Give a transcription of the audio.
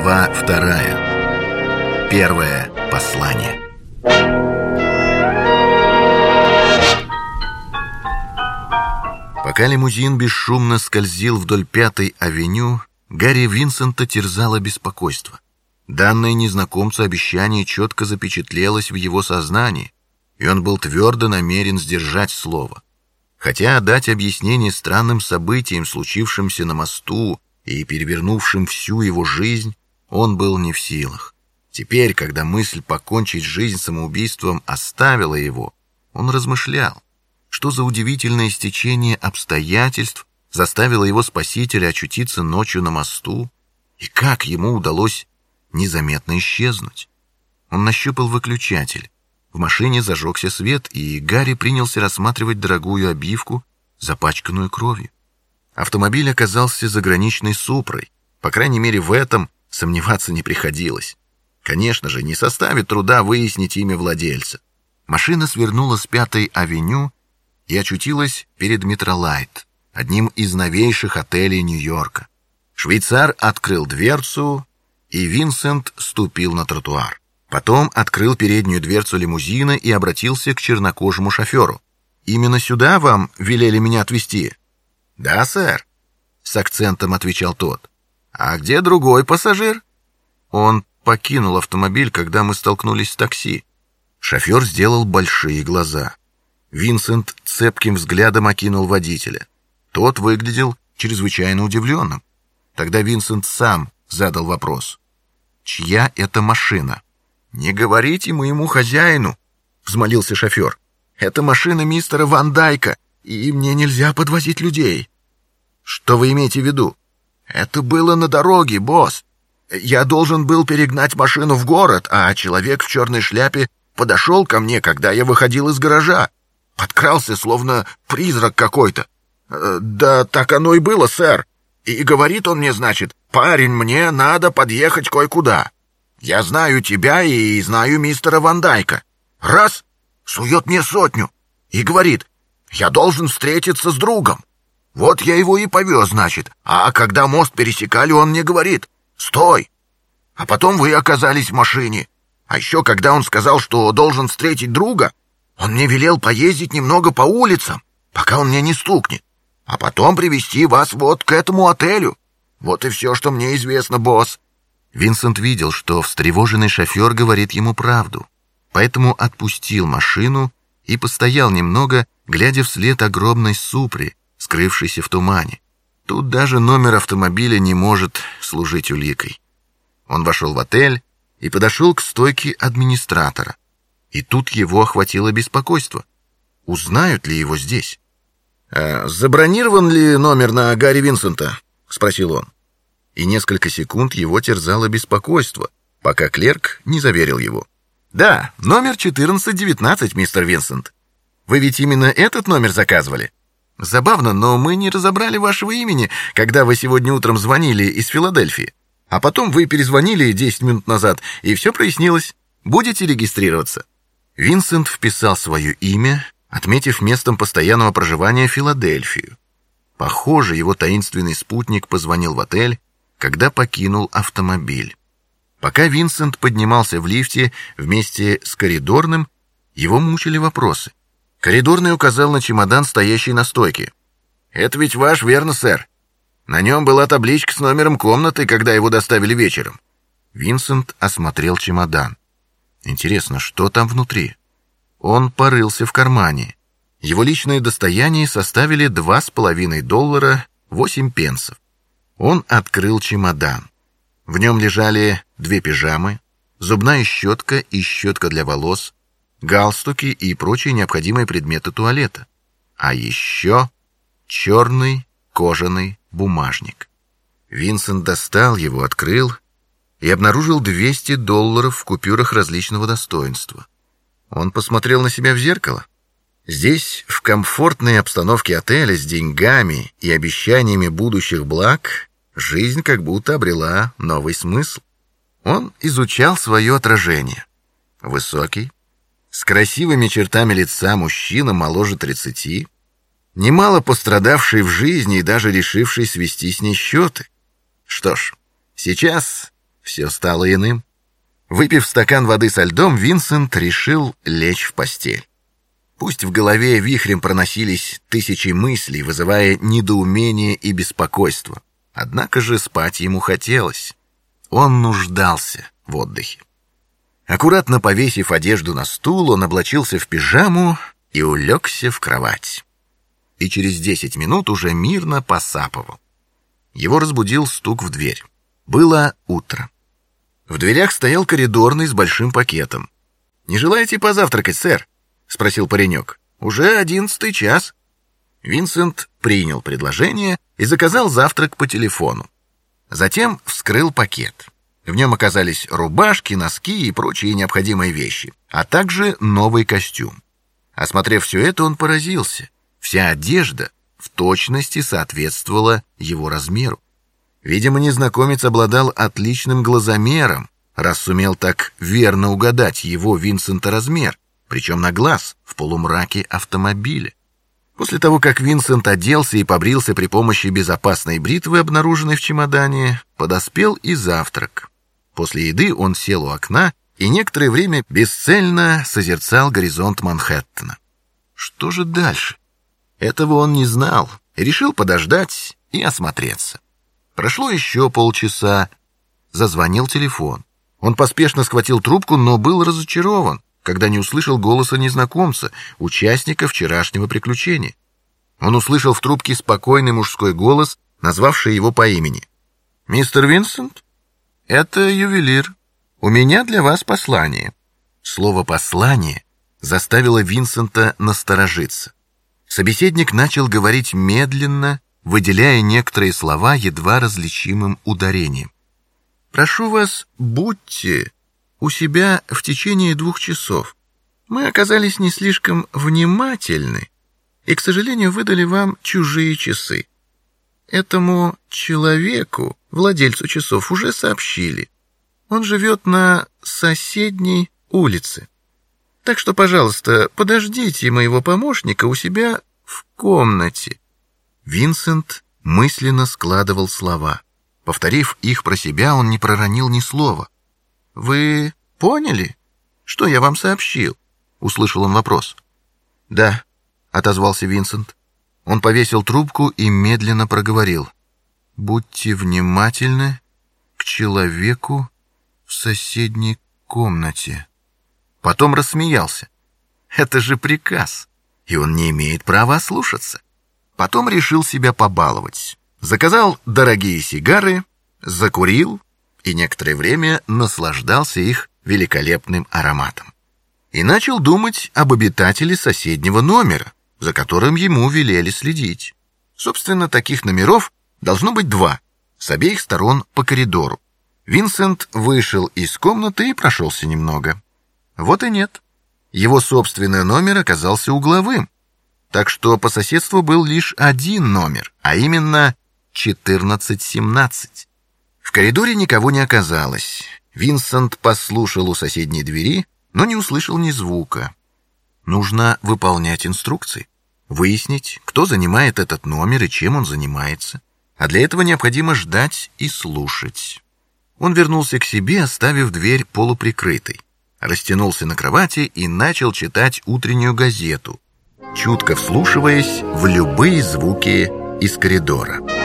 Глава 2. Первое послание. Пока лимузин бесшумно скользил вдоль 5-й авеню, Гарри Винсента терзало беспокойство. Данное незнакомцу обещание четко запечатлелось в его сознании, и он был твердо намерен сдержать слово. Хотя дать объяснение странным событиям, случившимся на мосту и перевернувшим всю его жизнь, он был не в силах. Теперь, когда мысль покончить жизнь самоубийством оставила его, он размышлял, что за удивительное стечение обстоятельств заставило его спасителя очутиться ночью на мосту, и как ему удалось незаметно исчезнуть. Он нащупал выключатель. В машине зажегся свет, и Гарри принялся рассматривать дорогую обивку, запачканную кровью. Автомобиль оказался заграничной Супрой. По крайней мере, в этом сомневаться не приходилось. Конечно же, не составит труда выяснить имя владельца. Машина свернула с 5-й авеню и очутилась перед Метролайт, одним из новейших отелей Нью-Йорка. Швейцар открыл дверцу, и Винсент ступил на тротуар. Потом открыл переднюю дверцу лимузина и обратился к чернокожему шоферу. «Именно сюда вам велели меня отвезти?» «Да, сэр», — с акцентом отвечал тот. «А где другой пассажир?» «Он покинул автомобиль, когда мы столкнулись с такси». Шофер сделал большие глаза. Винсент цепким взглядом окинул водителя. Тот выглядел чрезвычайно удивленным. Тогда Винсент сам задал вопрос. «Чья это машина?» «Не говорите моему хозяину», — взмолился шофер. «Это машина мистера Ван Дайка, и мне нельзя подвозить людей». «Что вы имеете в виду?» «Это было на дороге, босс. Я должен был перегнать машину в город, а человек в черной шляпе подошел ко мне, когда я выходил из гаража. Подкрался, словно призрак какой-то. Да так оно и было, сэр. И говорит он мне, значит, парень, мне надо подъехать кое-куда. Я знаю тебя и знаю мистера Ван Дайка. Раз, сует мне 100 и говорит, я должен встретиться с другом. Вот я его и повез, значит. А когда мост пересекали, он мне говорит, стой. А потом вы оказались в машине. А еще когда он сказал, что должен встретить друга, он мне велел поездить немного по улицам, пока он мне не стукнет, а потом привезти вас вот к этому отелю. Вот и все, что мне известно, босс». Винсент видел, что встревоженный шофер говорит ему правду, поэтому отпустил машину и постоял немного, глядя вслед огромной Супре, скрывшейся в тумане. Тут даже номер автомобиля не может служить уликой. Он вошел в отель и подошел к стойке администратора. И тут его охватило беспокойство. Узнают ли его здесь? «Забронирован ли номер на Гарри Винсента?» — спросил он. И несколько секунд его терзало беспокойство, пока клерк не заверил его. «Да, номер 1419, мистер Винсент. Вы ведь именно этот номер заказывали? Забавно, но мы не разобрали вашего имени, когда вы сегодня утром звонили из Филадельфии. А потом вы перезвонили 10 минут назад, и все прояснилось. Будете регистрироваться?» Винсент вписал свое имя, отметив местом постоянного проживания Филадельфию. Похоже, его таинственный спутник позвонил в отель, когда покинул автомобиль. Пока Винсент поднимался в лифте вместе с коридорным, его мучили вопросы. Коридорный указал на чемодан, стоящий на стойке. «Это ведь ваш, верно, сэр? На нем была табличка с номером комнаты, когда его доставили вечером». Винсент осмотрел чемодан. Интересно, что там внутри? Он порылся в кармане. Его личное достояние составили $2,5, 8 пенсов. Он открыл чемодан. В нем лежали 2 пижамы, зубная щетка и щетка для волос, галстуки и прочие необходимые предметы туалета. А еще черный кожаный бумажник. Винсент достал его, открыл и обнаружил $200 в купюрах различного достоинства. Он посмотрел на себя в зеркало. Здесь, в комфортной обстановке отеля с деньгами и обещаниями будущих благ, жизнь как будто обрела новый смысл. Он изучал свое отражение. Высокий, с красивыми чертами лица мужчина моложе 30, немало пострадавший в жизни и даже решивший свести с ней счеты. Что ж, сейчас все стало иным. Выпив стакан воды со льдом, Винсент решил лечь в постель. Пусть в голове вихрем проносились тысячи мыслей, вызывая недоумение и беспокойство. Однако же спать ему хотелось. Он нуждался в отдыхе. Аккуратно повесив одежду на стул, он облачился в пижаму и улегся в кровать. И через 10 минут уже мирно посапывал. Его разбудил стук в дверь. Было утро. В дверях стоял коридорный с большим пакетом. «Не желаете позавтракать, сэр?» — спросил паренек. «Уже 11 час». Винсент принял предложение и заказал завтрак по телефону. Затем вскрыл пакет. В нем оказались рубашки, носки и прочие необходимые вещи, а также новый костюм. Осмотрев все это, он поразился. Вся одежда в точности соответствовала его размеру. Видимо, незнакомец обладал отличным глазомером, раз сумел так верно угадать его, Винсента, размер, причем на глаз, в полумраке автомобиля. После того, как Винсент оделся и побрился при помощи безопасной бритвы, обнаруженной в чемодане, подоспел и завтрак. После еды он сел у окна и некоторое время бесцельно созерцал горизонт Манхэттена. Что же дальше? Этого он не знал и решил подождать и осмотреться. Прошло еще полчаса. Зазвонил телефон. Он поспешно схватил трубку, но был разочарован, когда не услышал голоса незнакомца, участника вчерашнего приключения. Он услышал в трубке спокойный мужской голос, назвавший его по имени. «Мистер Винсент, это ювелир. У меня для вас послание». Слово «послание» заставило Винсента насторожиться. Собеседник начал говорить медленно, выделяя некоторые слова едва различимым ударением. «Прошу вас, будьте у себя в течение 2 часов. Мы оказались не слишком внимательны и, к сожалению, выдали вам чужие часы. Этому человеку, владельцу часов, уже сообщили. Он живет на соседней улице. Так что, пожалуйста, подождите моего помощника у себя в комнате». Винсент мысленно складывал слова. Повторив их про себя, он не проронил ни слова. «Вы поняли, что я вам сообщил?» — услышал он вопрос. «Да», — отозвался Винсент. Он повесил трубку и медленно проговорил. «Будьте внимательны к человеку в соседней комнате». Потом рассмеялся. «Это же приказ, и он не имеет права ослушаться». Потом решил себя побаловать. Заказал дорогие сигары, закурил и некоторое время наслаждался их великолепным ароматом. И начал думать об обитателе соседнего номера, за которым ему велели следить. Собственно, таких номеров должно быть 2, с обеих сторон по коридору. Винсент вышел из комнаты и прошелся немного. Вот и нет. Его собственный номер оказался угловым, так что по соседству был лишь один номер, а именно 1417. В коридоре никого не оказалось. Винсент послушал у соседней двери, но не услышал ни звука. Нужно выполнять инструкции, выяснить, кто занимает этот номер и чем он занимается. А для этого необходимо ждать и слушать. Он вернулся к себе, оставив дверь полуприкрытой. Растянулся на кровати и начал читать утреннюю газету, чутко вслушиваясь в любые звуки из коридора.